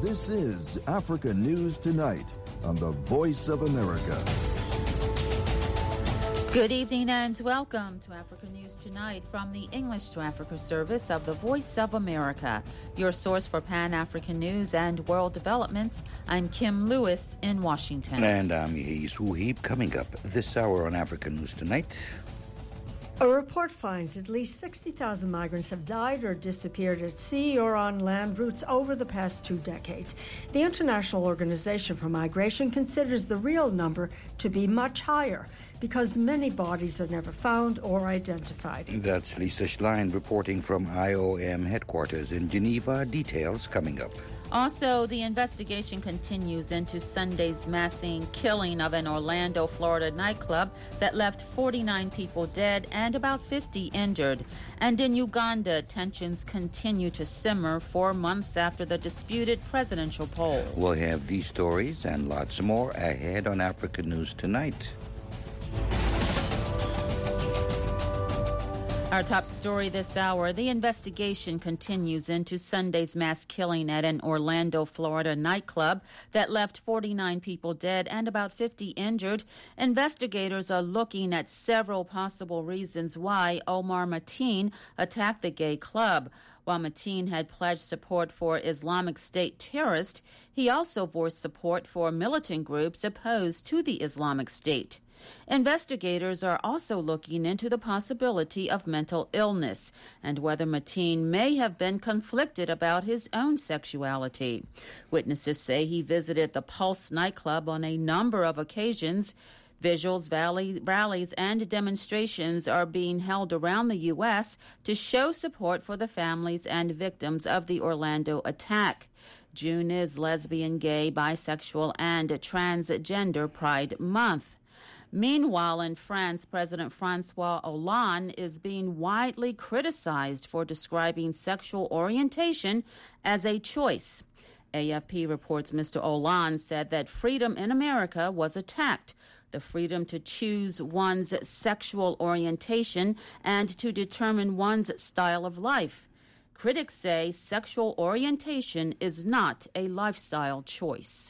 This is Africa News Tonight on the Voice of America. Good evening and welcome to Africa News Tonight from the English to Africa service of the Voice of America, your source for Pan-African news and world developments. I'm Kim Lewis in Washington. And I'm Yehis Wuhib. Coming up this hour on Africa News Tonight. A report finds at least 60,000 migrants have died or disappeared at sea or on land routes over the past 2 decades. The International Organization for Migration considers the real number to be much higher because many bodies are never found or identified. That's Lisa Schlein reporting from IOM headquarters in Geneva. Details coming up. Also, the investigation continues into Sunday's mass killing of an Orlando, Florida nightclub that left 49 people dead and about 50 injured. And in Uganda, tensions continue to simmer 4 months after the disputed presidential poll. We'll have these stories and lots more ahead on Africa News Tonight. Our top story this hour, the investigation continues into Sunday's mass killing at an Orlando, Florida nightclub that left 49 people dead and about 50 injured. Investigators are looking at several possible reasons why Omar Mateen attacked the gay club. While Mateen had pledged support for Islamic State terrorists, he also voiced support for militant groups opposed to the Islamic State. Investigators are also looking into the possibility of mental illness and whether Mateen may have been conflicted about his own sexuality. Witnesses say he visited the Pulse nightclub on a number of occasions. Visuals, rallies, and demonstrations are being held around the U.S. to show support for the families and victims of the Orlando attack. June is Lesbian, Gay, Bisexual, and Transgender Pride Month. Meanwhile, in France, President François Hollande is being widely criticized for describing sexual orientation as a choice. AFP reports Mr. Hollande said that freedom in America was attacked. The freedom to choose one's sexual orientation and to determine one's style of life. Critics say sexual orientation is not a lifestyle choice.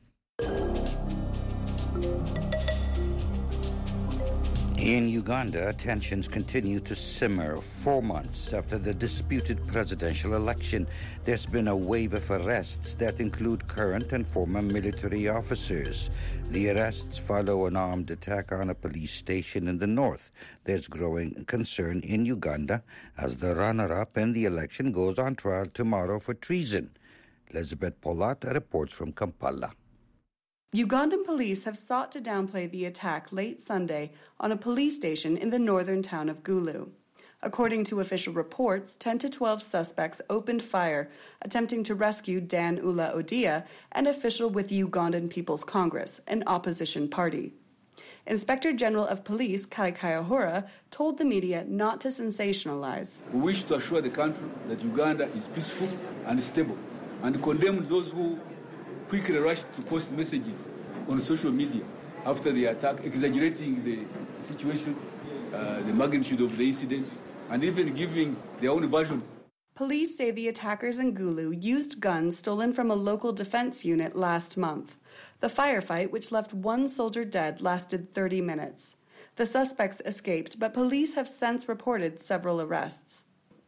In Uganda, tensions continue to simmer 4 months after the disputed presidential election. There's been a wave of arrests that include current and former military officers. The arrests follow an armed attack on a police station in the north. There's growing concern in Uganda as the runner-up in the election goes on trial tomorrow for treason. Elizabeth Polat reports from Kampala. Ugandan police have sought to downplay the attack late Sunday on a police station in the northern town of Gulu. According to official reports, 10 to 12 suspects opened fire, attempting to rescue Dan Ula Odia, an official with Ugandan People's Congress, an opposition party. Inspector General of Police Kai Kayahura told the media not to sensationalize. We wish to assure the country that Uganda is peaceful and stable, and condemn those who quickly rushed to post messages on social media after the attack, exaggerating the situation, the magnitude of the incident, and even giving their own versions. Police say the attackers in Gulu used guns stolen from a local defense unit last month. The firefight, which left one soldier dead, lasted 30 minutes. The suspects escaped, but police have since reported several arrests.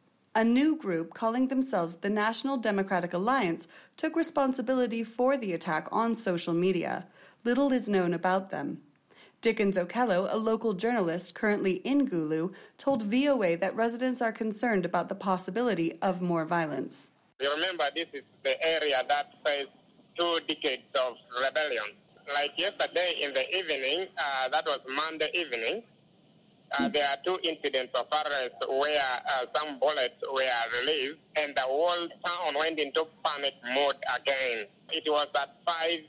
A new group calling themselves the National Democratic Alliance took responsibility for the attack on social media. Little is known about them. Dickens Okello, a local journalist currently in Gulu, told VOA that residents are concerned about the possibility of more violence. You remember, this is the area that faced 2 decades of rebellion. Like yesterday in the evening, that was Monday evening, there are 2 incidents of arrest where some bullets were released and the whole town went into panic mode again. It was at 5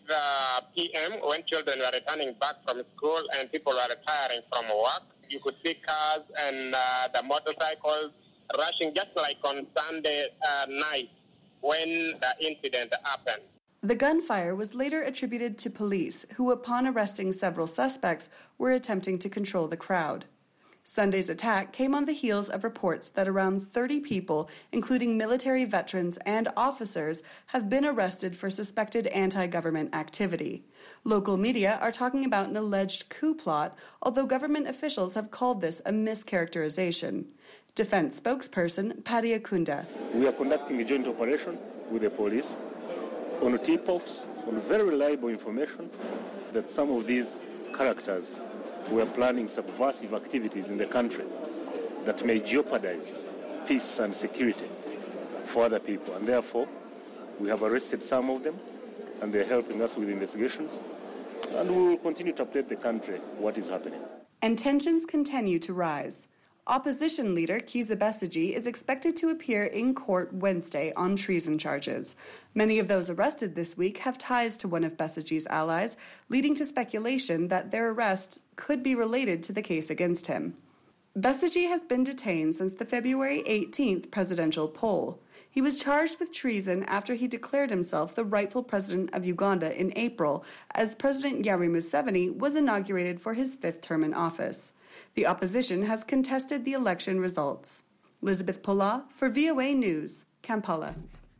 p.m. when children were returning back from school and people were retiring from work. You could see cars and the motorcycles rushing just like on Sunday night when the incident happened. The gunfire was later attributed to police, who upon arresting several suspects were attempting to control the crowd. Sunday's attack came on the heels of reports that around 30 people, including military veterans and officers, have been arrested for suspected anti-government activity. Local media are talking about an alleged coup plot, although government officials have called this a mischaracterization. Defense spokesperson Paddy Akunda. We are conducting a joint operation with the police on tip-offs, on very reliable information that some of these characters were planning subversive activities in the country that may jeopardize peace and security for other people. And therefore, we have arrested some of them, and they're helping us with investigations. And we will continue to update the country what is happening. And tensions continue to rise. Opposition leader Kizza Besigye is expected to appear in court Wednesday on treason charges. Many of those arrested this week have ties to one of Besigye's allies, leading to speculation that their arrest could be related to the case against him. Besigye has been detained since the February 18th presidential poll. He was charged with treason after he declared himself the rightful president of Uganda in April, as President Yoweri Museveni was inaugurated for his fifth term in office. The opposition has contested the election results. Elizabeth Pola for VOA News, Kampala.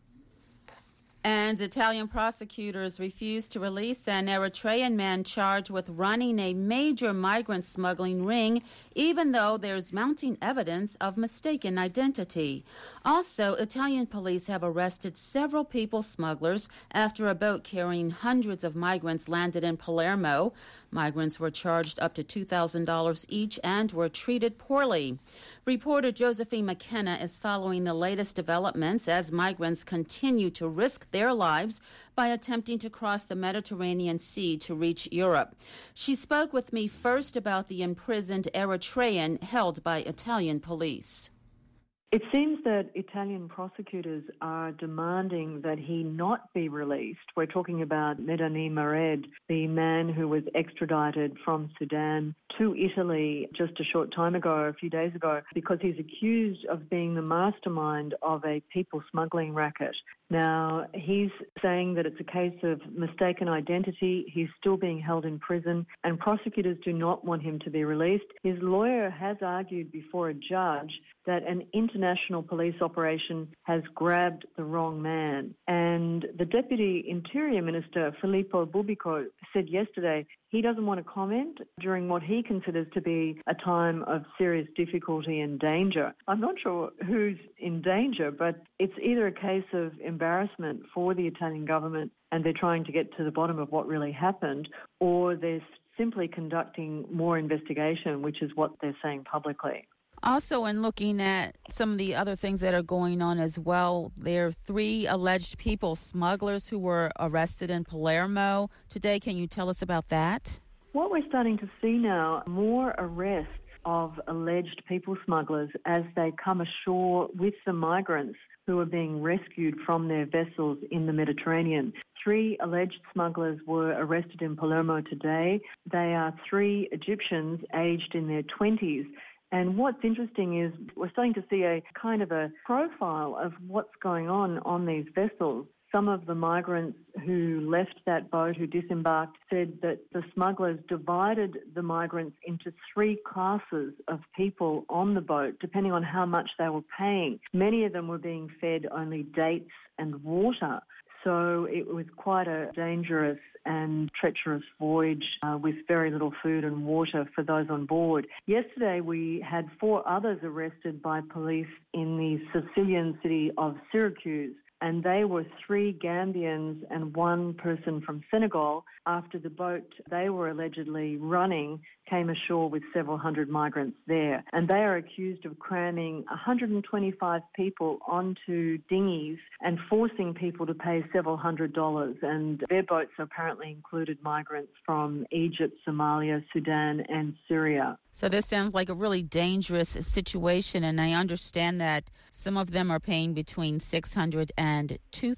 And Italian prosecutors refused to release an Eritrean man charged with running a major migrant smuggling ring, even though there's mounting evidence of mistaken identity. Also, Italian police have arrested several people smugglers after a boat carrying hundreds of migrants landed in Palermo. Migrants were charged up to $2,000 each and were treated poorly. Reporter Josephine McKenna is following the latest developments as migrants continue to risk their lives by attempting to cross the Mediterranean Sea to reach Europe. She spoke with me first about the imprisoned Eritrean held by Italian police. It seems that Italian prosecutors are demanding that he not be released. We're talking about Medani Mared, the man who was extradited from Sudan to Italy just a short time ago, a few days ago, because he's accused of being the mastermind of a people smuggling racket. Now, he's saying that it's a case of mistaken identity. He's still being held in prison, and prosecutors do not want him to be released. His lawyer has argued before a judge that an international police operation has grabbed the wrong man. And the Deputy Interior Minister, Filippo Bubbico, said yesterday he doesn't want to comment during what he considers to be a time of serious difficulty and danger. I'm not sure who's in danger, but it's either a case of embarrassment for the Italian government and they're trying to get to the bottom of what really happened, or they're simply conducting more investigation, which is what they're saying publicly. Also, in looking at some of the other things that are going on as well, there are 3 alleged people smugglers who were arrested in Palermo today. Can you tell us about that? What we're starting to see now, more arrests of alleged people smugglers as they come ashore with the migrants who are being rescued from their vessels in the Mediterranean. 3 alleged smugglers were arrested in Palermo today. They are 3 Egyptians aged in their 20s. And what's interesting is we're starting to see a kind of a profile of what's going on these vessels. Some of the migrants who left that boat, who disembarked, said that the smugglers divided the migrants into 3 classes of people on the boat, depending on how much they were paying. Many of them were being fed only dates and water. So it was quite a dangerous and treacherous voyage with very little food and water for those on board. Yesterday we had 4 others arrested by police in the Sicilian city of Syracuse, and they were 3 Gambians and 1 person from Senegal after the boat they were allegedly running came ashore with several hundred migrants there. And they are accused of cramming 125 people onto dinghies and forcing people to pay several $100s. And their boats apparently included migrants from Egypt, Somalia, Sudan and Syria. So this sounds like a really dangerous situation, and I understand that some of them are paying between $600 and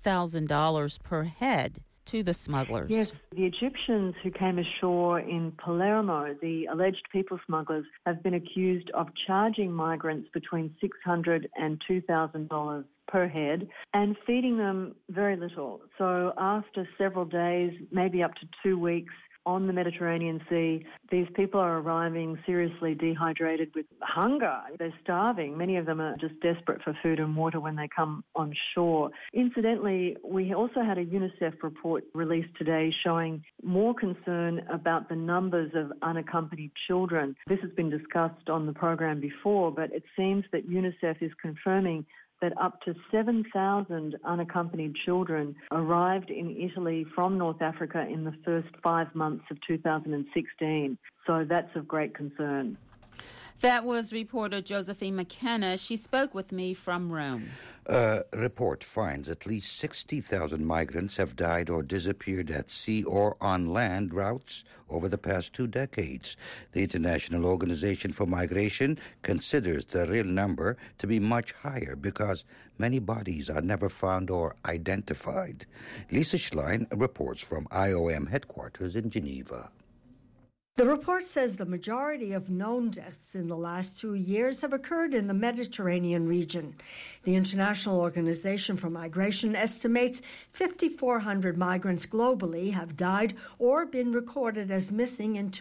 $2,000 per head to the smugglers. Yes, the Egyptians who came ashore in Palermo, the alleged people smugglers, have been accused of charging migrants between $600 and $2,000 per head and feeding them very little. So after several days, maybe up to 2 weeks, on the Mediterranean Sea. These people are arriving seriously dehydrated with hunger. They're starving. Many of them are just desperate for food and water when they come on shore. Incidentally, we also had a UNICEF report released today showing more concern about the numbers of unaccompanied children. This has been discussed on the program before, but it seems that UNICEF is confirming that up to 7,000 unaccompanied children arrived in Italy from North Africa in the first 5 months of 2016. So that's of great concern. That was reporter Josephine McKenna. She spoke with me from Rome. A report finds at least 60,000 migrants have died or disappeared at sea or on land routes over the past 2 decades. The International Organization for Migration considers the real number to be much higher because many bodies are never found or identified. Lisa Schlein reports from IOM headquarters in Geneva. The report says the majority of known deaths in the last 2 years have occurred in the Mediterranean region. The International Organization for Migration estimates 5,400 migrants globally have died or been recorded as missing in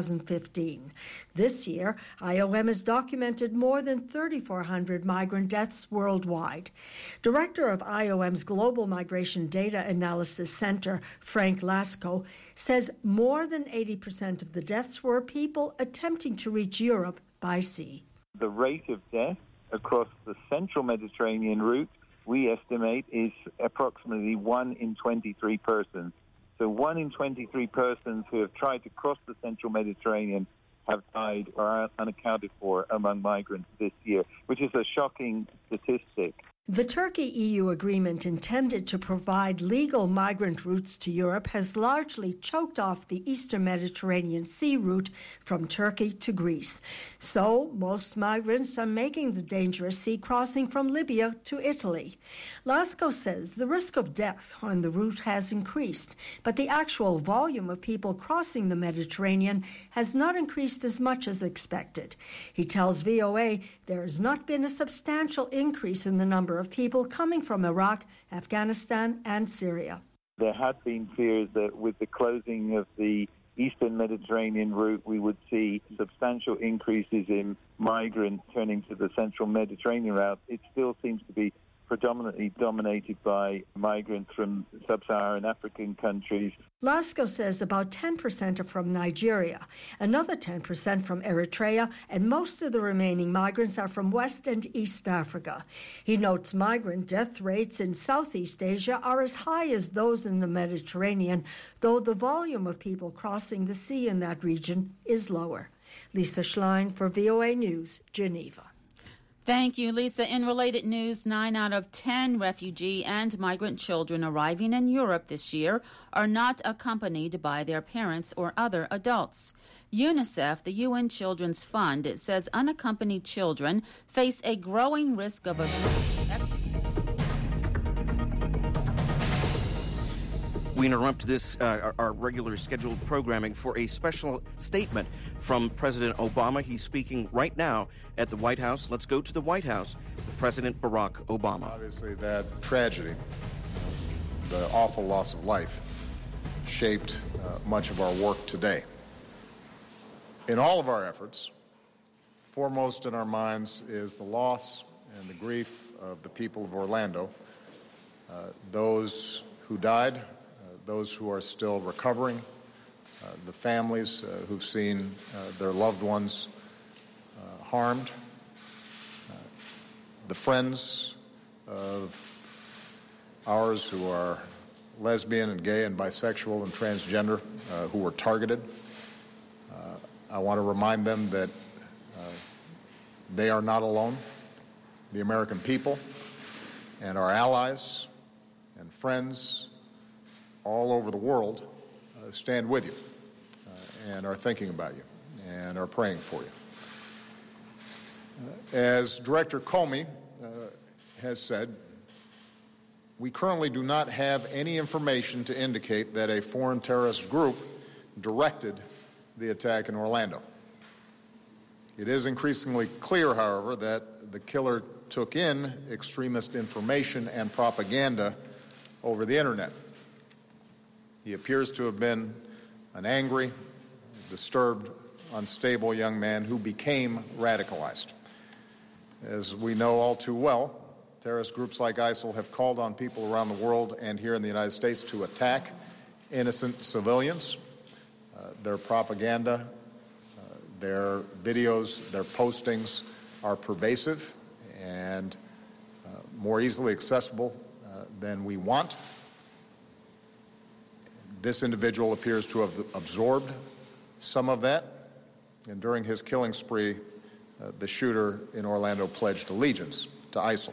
2015. This year, IOM has documented more than 3,400 migrant deaths worldwide. Director of IOM's Global Migration Data Analysis Center, Frank Lasco, says more than 80% of the deaths were people attempting to reach Europe by sea. The rate of death across the central Mediterranean route, we estimate, is approximately 1 in 23 persons. So 1 in 23 persons who have tried to cross the central Mediterranean have died or are unaccounted for among migrants this year, which is a shocking statistic. The Turkey-EU agreement intended to provide legal migrant routes to Europe has largely choked off the Eastern Mediterranean Sea route from Turkey to Greece. So most migrants are making the dangerous sea crossing from Libya to Italy. Lasco says the risk of death on the route has increased, but the actual volume of people crossing the Mediterranean has not increased as much as expected. He tells VOA there has not been a substantial increase in the number of people coming from Iraq, Afghanistan, and Syria. There had been fears that with the closing of the Eastern Mediterranean route, we would see substantial increases in migrants turning to the Central Mediterranean route. It still seems to be predominantly dominated by migrants from sub-Saharan African countries. Lasco says about 10% are from Nigeria, another 10% from Eritrea, and most of the remaining migrants are from West and East Africa. He notes migrant death rates in Southeast Asia are as high as those in the Mediterranean, though the volume of people crossing the sea in that region is lower. Lisa Schlein for VOA News, Geneva. Thank you, Lisa. In related news, 9 out of 10 refugee and migrant children arriving in Europe this year are not accompanied by their parents or other adults. UNICEF, the UN Children's Fund, says unaccompanied children face a growing risk of abuse. We interrupt this, our regular scheduled programming for a special statement from President Obama. He's speaking right now at the White House. Let's go to the White House. President Barack Obama. Obviously, that tragedy, the awful loss of life, shaped much of our work today. In all of our efforts, foremost in our minds is the loss and the grief of the people of Orlando, those who died, those who are still recovering, the families who've seen their loved ones harmed, the friends of ours who are lesbian and gay and bisexual and transgender who were targeted. I want to remind them that they are not alone. The American people and our allies and friends all over the world stand with you and are thinking about you and are praying for you. As Director Comey has said, we currently do not have any information to indicate that a foreign terrorist group directed the attack in Orlando. It is increasingly clear, however, that the killer took in extremist information and propaganda over the internet. He appears to have been an angry, disturbed, unstable young man who became radicalized. As we know all too well, terrorist groups like ISIL have called on people around the world and here in the United States to attack innocent civilians. Their propaganda, their videos, their postings are pervasive and more easily accessible than we want. This individual appears to have absorbed some of that, and during his killing spree, the shooter in Orlando pledged allegiance to ISIL.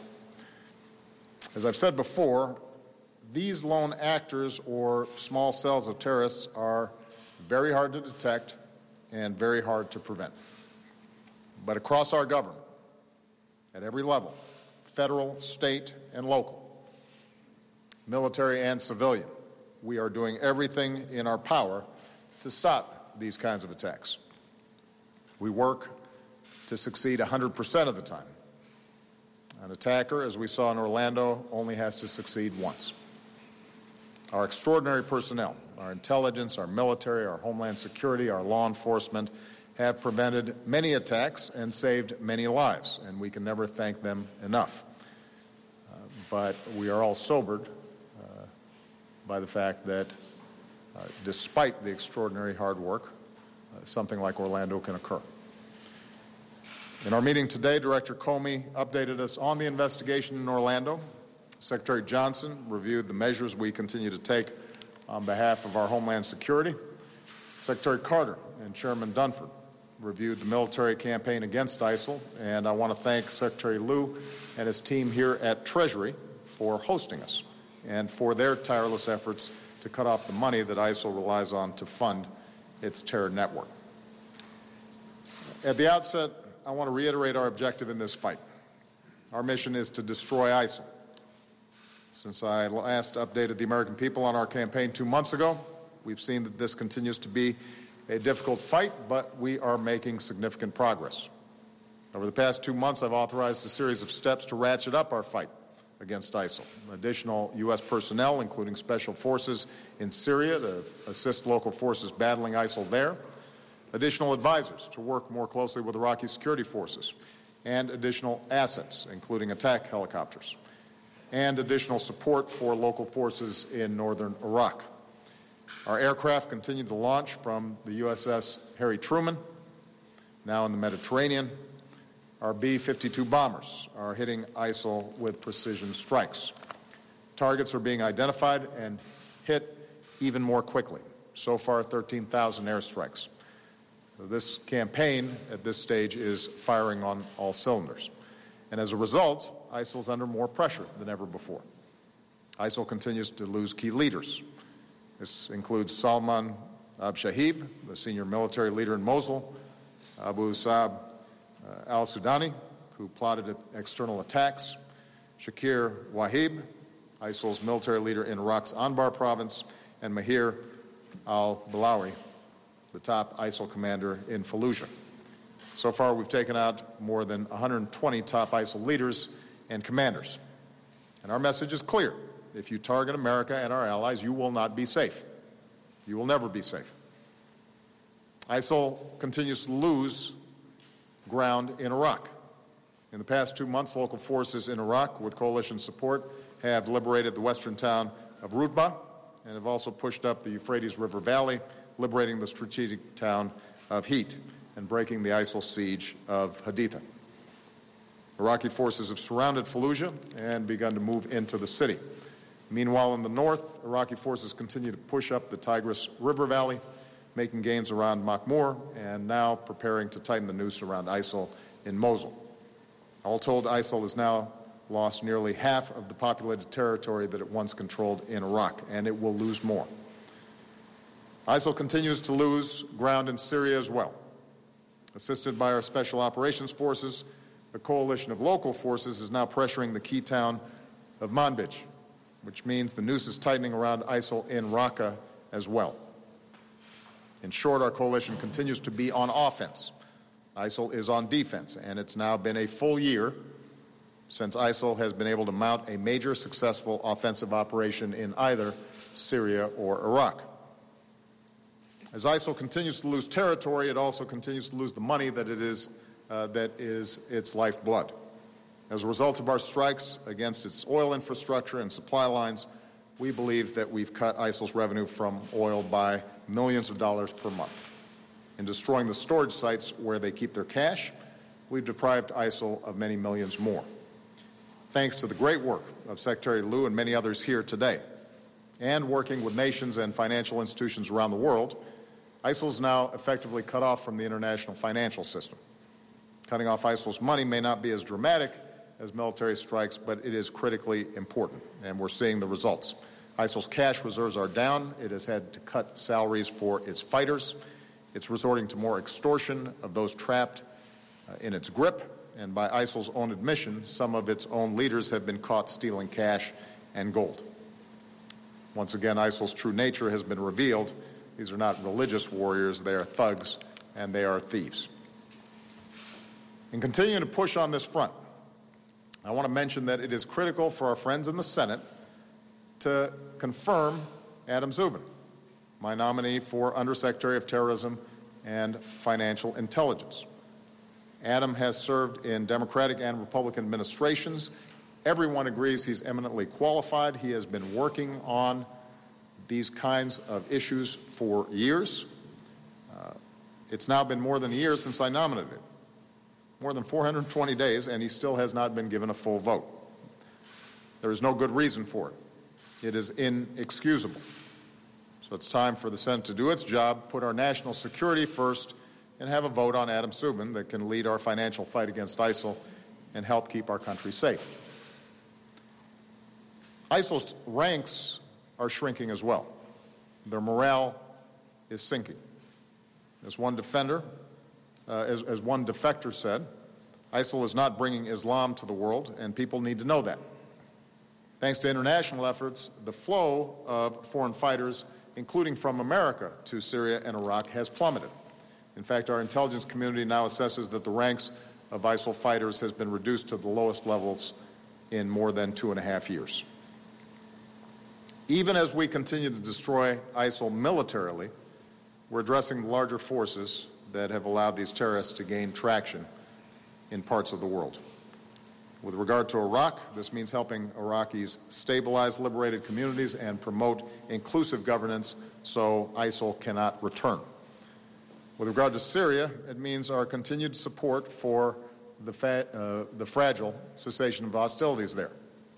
As I've said before, these lone actors or small cells of terrorists are very hard to detect and very hard to prevent. But across our government, at every level, federal, state, and local, military and civilian, we are doing everything in our power to stop these kinds of attacks. We work to succeed 100% of the time. An attacker, as we saw in Orlando, only has to succeed once. Our extraordinary personnel, our intelligence, our military, our homeland security, our law enforcement have prevented many attacks and saved many lives, and we can never thank them enough. But we are all sobered by the fact that despite the extraordinary hard work, something like Orlando can occur. In our meeting today, Director Comey updated us on the investigation in Orlando. Secretary Johnson reviewed the measures we continue to take on behalf of our homeland security. Secretary Carter and Chairman Dunford reviewed the military campaign against ISIL, and I want to thank Secretary Lew and his team here at Treasury for hosting us and for their tireless efforts to cut off the money that ISIL relies on to fund its terror network. At the outset, I want to reiterate our objective in this fight. Our mission is to destroy ISIL. Since I last updated the American people on our campaign 2 months ago, we've seen that this continues to be a difficult fight, but we are making significant progress. Over the past 2 months, I've authorized a series of steps to ratchet up our fight against ISIL. Additional U.S. personnel, including special forces in Syria to assist local forces battling ISIL there, additional advisors to work more closely with Iraqi security forces, and additional assets, including attack helicopters, and additional support for local forces in northern Iraq. Our aircraft continue to launch from the USS Harry Truman, now in the Mediterranean. Our B-52 bombers are hitting ISIL with precision strikes. Targets are being identified and hit even more quickly. So far, 13,000 airstrikes. So this campaign at this stage is firing on all cylinders. And as a result, ISIL is under more pressure than ever before. ISIL continues to lose key leaders. This includes Salman Abshahib, the senior military leader in Mosul, Abu Saab al-Sudani, who plotted external attacks, Shakir Wahib, ISIL's military leader in Iraq's Anbar province, and Mahir al-Balawi, the top ISIL commander in Fallujah. So far, we've taken out more than 120 top ISIL leaders and commanders. And our message is clear. If you target America and our allies, you will not be safe. You will never be safe. ISIL continues to lose ground in Iraq. In the past 2 months, local forces in Iraq, with coalition support, have liberated the western town of Rutbah and have also pushed up the Euphrates River Valley, liberating the strategic town of Heat and breaking the ISIL siege of Haditha. Iraqi forces have surrounded Fallujah and begun to move into the city. Meanwhile, in the north, Iraqi forces continue to push up the Tigris River Valley, making gains around Makhmur, and now preparing to tighten the noose around ISIL in Mosul. All told, ISIL has now lost nearly half of the populated territory that it once controlled in Iraq, and it will lose more. ISIL continues to lose ground in Syria as well. Assisted by our Special Operations Forces, a coalition of local forces is now pressuring the key town of Manbij, which means the noose is tightening around ISIL in Raqqa as well. In short, our coalition continues to be on offense. ISIL is on defense, and it's now been a full year since ISIL has been able to mount a major successful offensive operation in either Syria or Iraq. As ISIL continues to lose territory, it also continues to lose the money that is its lifeblood. As a result of our strikes against its oil infrastructure and supply lines, we believe that we've cut ISIL's revenue from oil by millions of dollars per month. In destroying the storage sites where they keep their cash, we've deprived ISIL of many millions more. Thanks to the great work of Secretary Liu and many others here today, and working with nations and financial institutions around the world, ISIL is now effectively cut off from the international financial system. Cutting off ISIL's money may not be as dramatic as military strikes, but it is critically important, and we're seeing the results. ISIL's cash reserves are down. It has had to cut salaries for its fighters. It's resorting to more extortion of those trapped in its grip, and by ISIL's own admission, some of its own leaders have been caught stealing cash and gold. Once again, ISIL's true nature has been revealed. These are not religious warriors. They are thugs, and they are thieves. In continuing to push on this front, I want to mention that it is critical for our friends in the Senate to confirm Adam Szubin, my nominee for Undersecretary of Terrorism and Financial Intelligence. Adam has served in Democratic and Republican administrations. Everyone agrees he's eminently qualified. He has been working on these kinds of issues for years. It's now been more than a year since I nominated him. More than 420 days, and he still has not been given a full vote. There is no good reason for it. It is inexcusable. So it's time for the Senate to do its job, put our national security first, and have a vote on Adam Szubin that can lead our financial fight against ISIL and help keep our country safe. ISIL's ranks are shrinking as well. Their morale is sinking. As one defector said, ISIL is not bringing Islam to the world, and people need to know that. Thanks to international efforts, the flow of foreign fighters, including from America to Syria and Iraq, has plummeted. In fact, our intelligence community now assesses that the ranks of ISIL fighters has been reduced to the lowest levels in more than 2.5 years. Even as we continue to destroy ISIL militarily, we're addressing the larger forces that have allowed these terrorists to gain traction in parts of the world. With regard to Iraq, this means helping Iraqis stabilize liberated communities and promote inclusive governance so ISIL cannot return. With regard to Syria, it means our continued support for the fragile cessation of hostilities there.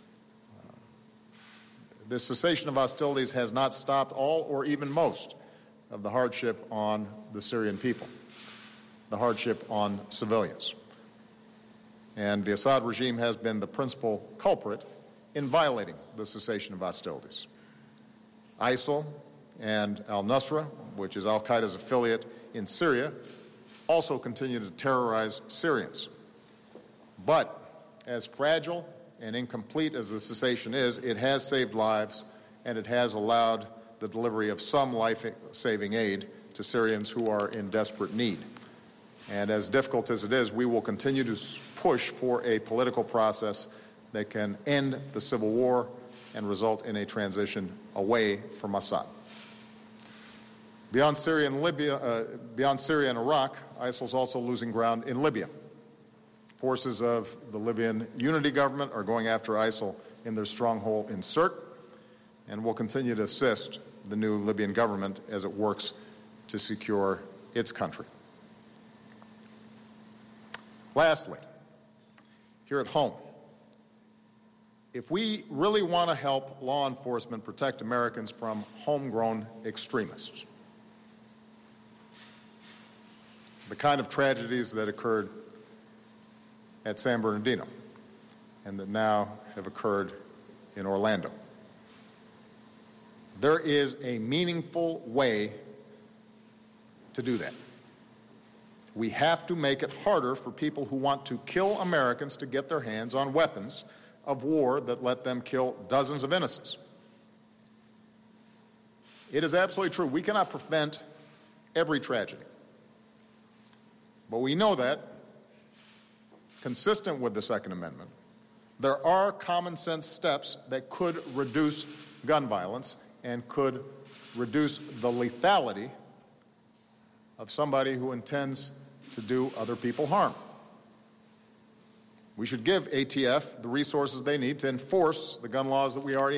This cessation of hostilities has not stopped all or even most of the hardship on the Syrian people, the hardship on civilians. And the Assad regime has been the principal culprit in violating the cessation of hostilities. ISIL and al-Nusra, which is al-Qaeda's affiliate in Syria, also continue to terrorize Syrians. But as fragile and incomplete as the cessation is, it has saved lives, and it has allowed the delivery of some life-saving aid to Syrians who are in desperate need. And as difficult as it is, we will continue to push for a political process that can end the civil war and result in a transition away from Assad. Beyond Syria and Iraq, ISIL is also losing ground in Libya. Forces of the Libyan unity government are going after ISIL in their stronghold in Sirte, and will continue to assist the new Libyan government as it works to secure its country. Lastly, here at home, if we really want to help law enforcement protect Americans from homegrown extremists, the kind of tragedies that occurred at San Bernardino and that now have occurred in Orlando, there is a meaningful way to do that. We have to make it harder for people who want to kill Americans to get their hands on weapons of war that let them kill dozens of innocents. It is absolutely true. We cannot prevent every tragedy. But we know that, consistent with the Second Amendment, there are common sense steps that could reduce gun violence and could reduce the lethality of somebody who intends to do other people harm. We should give ATF the resources they need to enforce the gun laws that we already